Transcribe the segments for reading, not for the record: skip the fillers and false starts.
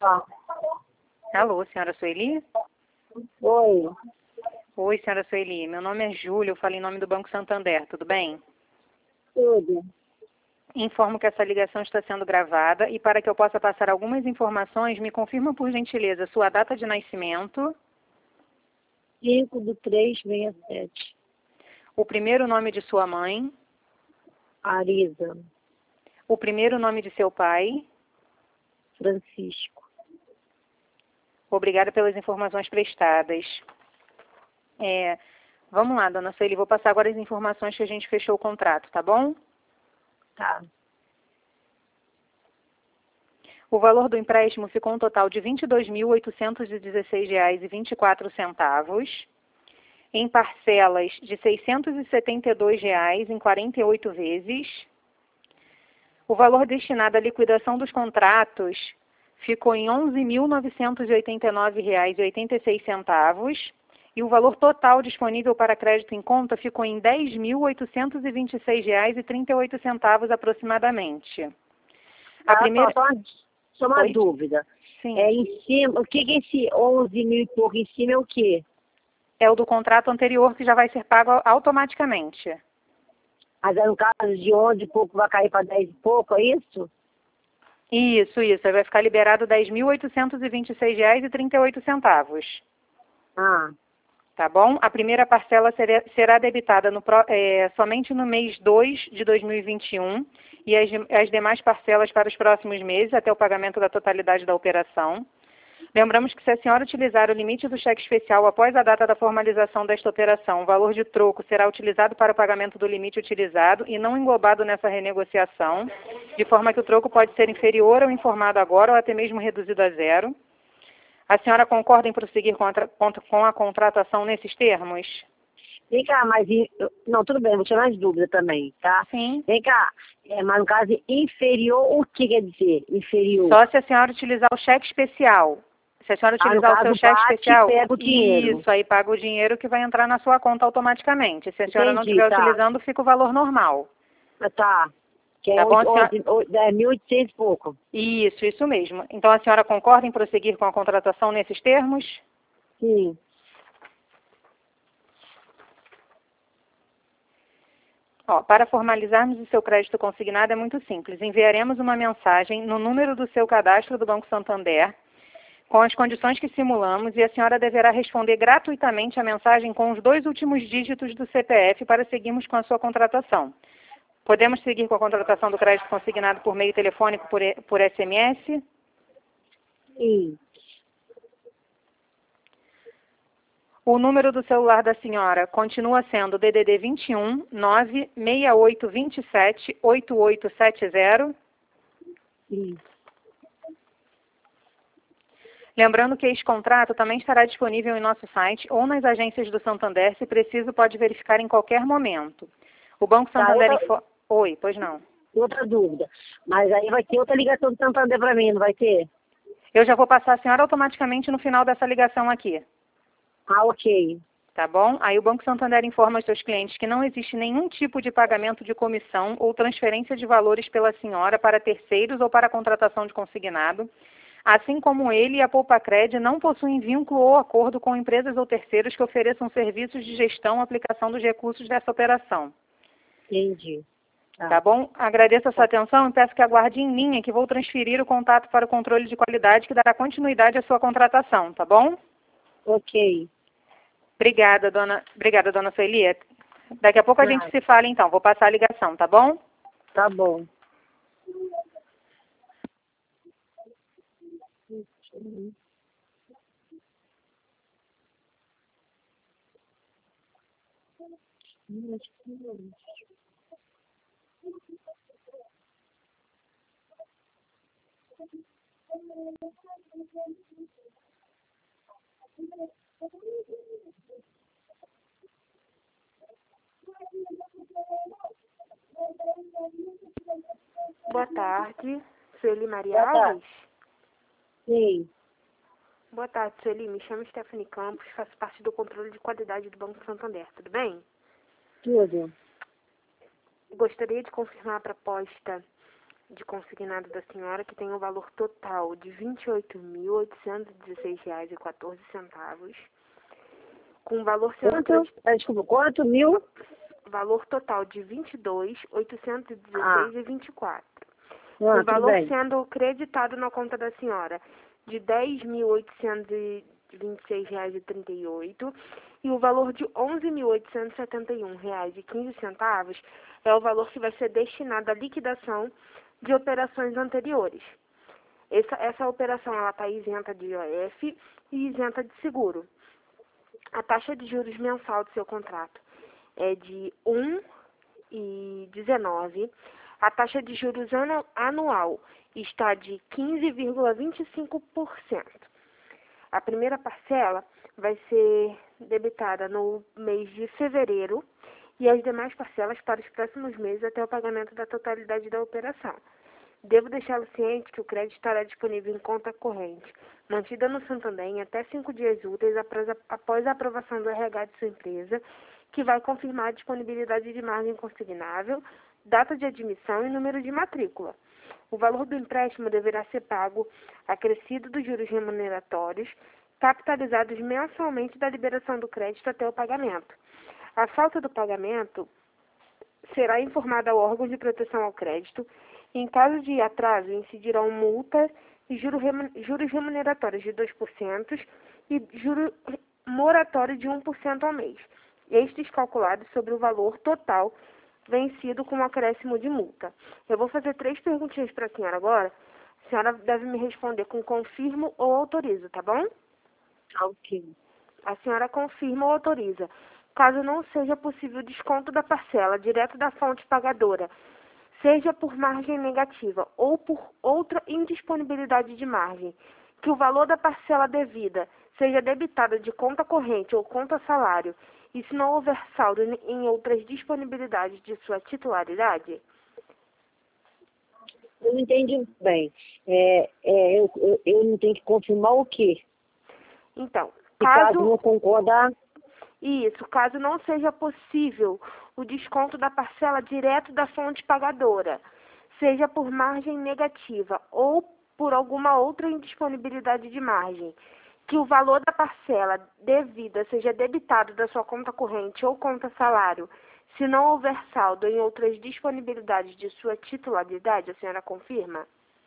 Tá. Alô, senhora Sueli? Oi, Oi, senhora Sueli. Meu nome é Júlia, eu falo em nome do Banco Santander, tudo bem? tudo. Informo que essa ligação está sendo gravada e para que eu possa passar algumas informações, me confirma por gentileza sua data de nascimento, 5/3/67. o primeiro nome de sua mãe, Arisa, o primeiro nome de seu pai. Francisco. Obrigada pelas informações prestadas. Vamos lá, dona Sueli, vou passar agora as informações que a gente fechou o contrato, tá bom? Tá. O valor do empréstimo ficou um total de R$ 22.816,24, em parcelas de R$ 672 em 48 vezes. O valor destinado à liquidação dos contratos ficou em R$ 11.989,86 e o valor total disponível para crédito em conta ficou em R$ 10.826,38 aproximadamente. A primeira... Só uma Oi? dúvida. Sim. É em cima, o que é esse 11 mil e pouco em cima é o quê? É o do contrato anterior que já vai ser pago automaticamente. Mas aí no caso de 11 e pouco vai cair para 10 e pouco, é isso? Isso. Aí vai ficar liberado R$ 10.826,38. Ah, Tá bom? A primeira parcela será debitada somente no mês 2 de 2021 e as demais parcelas para os próximos meses, até o pagamento da totalidade da operação. Lembramos que se a senhora utilizar o limite do cheque especial após a data da formalização desta operação, o valor de troco será utilizado para o pagamento do limite utilizado e não englobado nessa renegociação, de forma que o troco pode ser inferior ao informado agora ou até mesmo reduzido a zero. A senhora concorda em prosseguir com a contratação nesses termos? vem cá, não, tudo bem, vou tirar as dúvidas também, tá? Sim. Vem cá, mas no caso inferior, o que quer dizer inferior? Só se a senhora utilizar o cheque especial. Se a senhora utilizar o seu cheque especial, pega o dinheiro. isso aí paga o dinheiro que vai entrar na sua conta automaticamente. Se a senhora não estiver utilizando, fica o valor normal. Tá. Que é Tá bom, 10.800 e pouco. Isso mesmo. Então a senhora concorda em prosseguir com a contratação nesses termos? Sim. Para formalizarmos o seu crédito consignado é muito simples. Enviaremos uma mensagem no número do seu cadastro do Banco Santander, com as condições que simulamos, e a senhora deverá responder gratuitamente a mensagem com os 2 últimos dígitos do CPF para seguirmos com a sua contratação. Podemos seguir com a contratação do crédito consignado por meio telefônico, por SMS? Sim. O número do celular da senhora continua sendo DDD 21 96827 8870. Sim. Lembrando que este contrato também estará disponível em nosso site ou nas agências do Santander, se preciso pode verificar em qualquer momento. O Banco Santander Oi, pois não. Outra dúvida. Mas aí vai ter outra ligação do Santander para mim, não vai ter? Eu já vou passar a senhora automaticamente no final dessa ligação aqui. Ah, ok. Tá bom? Aí o Banco Santander informa aos seus clientes que não existe nenhum tipo de pagamento de comissão ou transferência de valores pela senhora para terceiros ou para a contratação de consignado, assim como ele e a Poupacred não possuem vínculo ou acordo com empresas ou terceiros que ofereçam serviços de gestão ou aplicação dos recursos dessa operação. Entendi. Tá bom? Agradeço a sua atenção e peço que aguarde em linha que vou transferir o contato para o controle de qualidade que dará continuidade à sua contratação, tá bom? Ok. Obrigada, dona Sueli. Daqui a pouco a gente se fala, então. Vou passar a ligação, tá bom? Tá bom. Boa tarde, Sueli Maria Boa tarde. Alves. Sim. Boa tarde, Sueli. Me chamo Stephanie Campos, faço parte do controle de qualidade do Banco Santander. Tudo bem? Tudo. Gostaria de confirmar a proposta de consignado da senhora, que tem um valor total de R$ 28.816,14, com valor sendo Quanto? Desculpa, quanto mil? valor total de R$ 22.816,24. Com Tudo valor bem. sendo creditado na conta da senhora de R$ 10.826,38 e o valor de R$ 11.871,15 é o valor que vai ser destinado à liquidação de operações anteriores. Essa operação está isenta de IOF e isenta de seguro. A taxa de juros mensal do seu contrato é de 1,19. A taxa de juros anual está de 15,25%. A primeira parcela vai ser debitada no mês de fevereiro e as demais parcelas para os próximos meses até o pagamento da totalidade da operação. Devo deixá-lo ciente que o crédito estará disponível em conta corrente, mantida no Santander em até 5 dias úteis após a aprovação do RH de sua empresa, que vai confirmar a disponibilidade de margem consignável, data de admissão e número de matrícula. O valor do empréstimo deverá ser pago acrescido dos juros remuneratórios, capitalizados mensalmente da liberação do crédito até o pagamento. A falta do pagamento será informada ao órgão de proteção ao crédito. Em caso de atraso, incidirão multa e juros remuneratórios de 2% e juro moratório de 1% ao mês. Estes calculados sobre o valor total vencido com um acréscimo de multa. Eu vou fazer 3 perguntinhas para a senhora agora. A senhora deve me responder com confirmo ou autorizo, tá bom? Ok. A senhora confirma ou autoriza. Caso não seja possível desconto da parcela direto da fonte pagadora, seja por margem negativa ou por outra indisponibilidade de margem, que o valor da parcela devida seja debitado de conta corrente ou conta salário, e se não houver saldo em outras disponibilidades de sua titularidade? Eu não entendi bem. Eu não tenho que confirmar o quê? Então, Se caso não concordar, caso não seja possível o desconto da parcela direto da fonte pagadora, seja por margem negativa ou por alguma outra indisponibilidade de margem, que o valor da parcela devida seja debitado da sua conta corrente ou conta salário, se não houver saldo em outras disponibilidades de sua titularidade, a senhora confirma?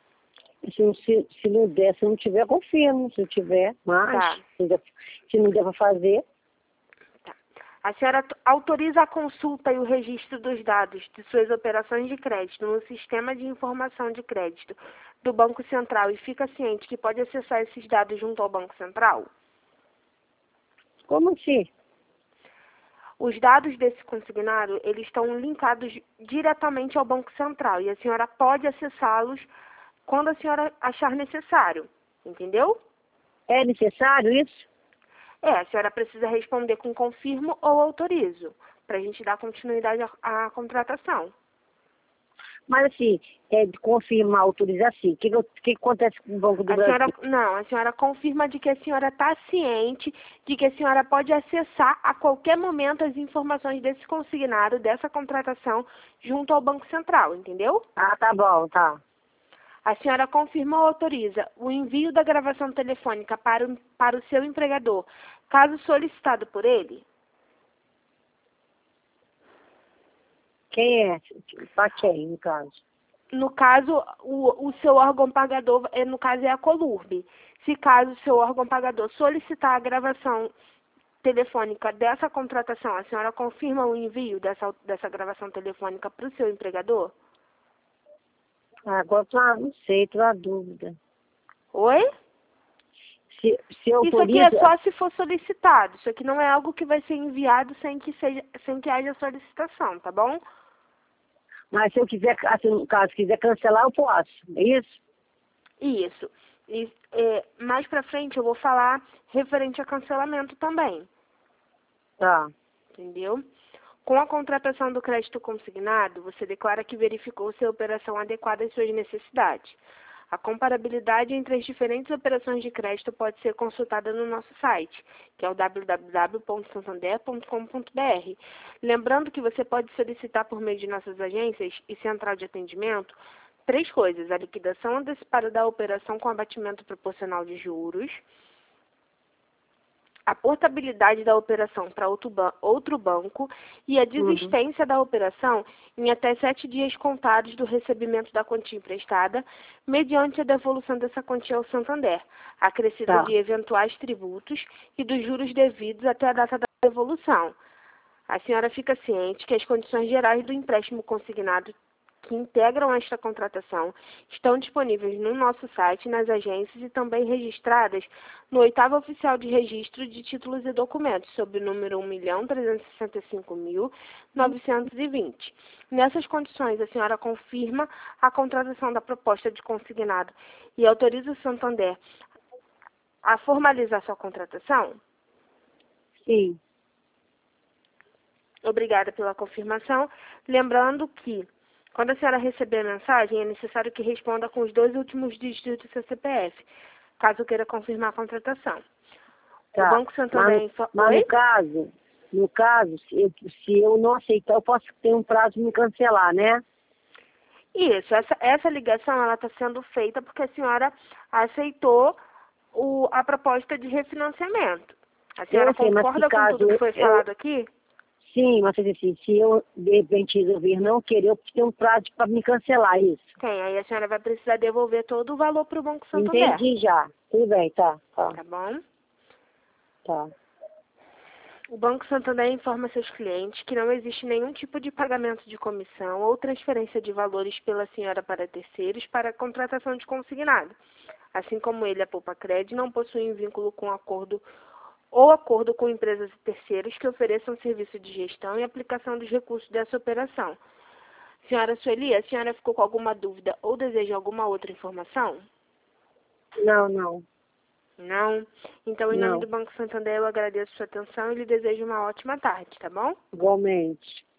se não der, se não tiver, confirmo. Se tiver, mas Tá. se não der para fazer, A senhora autoriza a consulta e o registro dos dados de suas operações de crédito no Sistema de Informação de Crédito do Banco Central e fica ciente que pode acessar esses dados junto ao Banco Central? como assim? Os dados desse consignado, eles estão linkados diretamente ao Banco Central e a senhora pode acessá-los quando a senhora achar necessário, entendeu? É necessário isso? A senhora precisa responder com confirmo ou autorizo, para a gente dar continuidade à contratação. Mas assim, de confirmar, autorizar sim. O que acontece com o Banco do Brasil? A senhora confirma de que a senhora está ciente de que a senhora pode acessar a qualquer momento as informações desse consignado, dessa contratação, junto ao Banco Central, entendeu? Ah, tá bom, tá. A senhora confirma ou autoriza o envio da gravação telefônica para o seu empregador, caso solicitado por ele? Quem é? Para quem, no caso? No caso, o seu órgão pagador, no caso, é a Colurb. Se caso o seu órgão pagador solicitar a gravação telefônica dessa contratação, a senhora confirma o envio dessa gravação telefônica para o seu empregador? Agora, não sei, estou na dúvida. Oi? Se Isso aqui autoriza... é só se for solicitado. Isso aqui não é algo que vai ser enviado sem que haja solicitação, tá bom? Mas se eu quiser, assim, no caso, quiser cancelar, eu posso. É isso? Isso. Mais pra frente eu vou falar referente a cancelamento também. Tá. Entendeu? Com a contratação do crédito consignado, você declara que verificou se a operação adequada às suas necessidades. A comparabilidade entre as diferentes operações de crédito pode ser consultada no nosso site, que é o www.santander.com.br. Lembrando que você pode solicitar por meio de nossas agências e central de atendimento 3 coisas: a liquidação antecipada da operação com abatimento proporcional de juros, a portabilidade da operação para outro banco e a desistência da operação em até 7 dias contados do recebimento da quantia emprestada, mediante a devolução dessa quantia ao Santander, acrescida de eventuais tributos e dos juros devidos até a data da devolução. A senhora fica ciente que as condições gerais do empréstimo consignado que integram esta contratação estão disponíveis no nosso site, nas agências e também registradas no 8º Oficial de Registro de Títulos e Documentos, sob o número 1.365.920. Nessas condições, a senhora confirma a contratação da proposta de consignado e autoriza o Santander a formalizar sua contratação? Sim. Obrigada pela confirmação. Lembrando que, quando a senhora receber a mensagem, é necessário que responda com os 2 últimos dígitos do seu CPF, caso queira confirmar a contratação. O Banco Santander... Mas no caso, se eu não aceitar, eu posso ter um prazo de me cancelar, né? Isso, essa ligação ela está sendo feita porque a senhora aceitou a proposta de refinanciamento. A senhora concorda com tudo que foi falado aqui? Sim, mas assim, se eu de repente resolver não querer, eu tenho um prazo para me cancelar isso. Tem, aí a senhora vai precisar devolver todo o valor para o Banco Santander. Entendi já. Tudo bem, tá. Tá bom? Tá. O Banco Santander informa seus clientes que não existe nenhum tipo de pagamento de comissão ou transferência de valores pela senhora para terceiros para a contratação de consignado. Assim como ele, a Poupa-Cred, não possui vínculo com acordo com empresas e terceiros que ofereçam serviço de gestão e aplicação dos recursos dessa operação. Senhora Sueli, a senhora ficou com alguma dúvida ou deseja alguma outra informação? Não. Não? Então, em nome do Banco Santander, eu agradeço a sua atenção e lhe desejo uma ótima tarde, tá bom? Igualmente.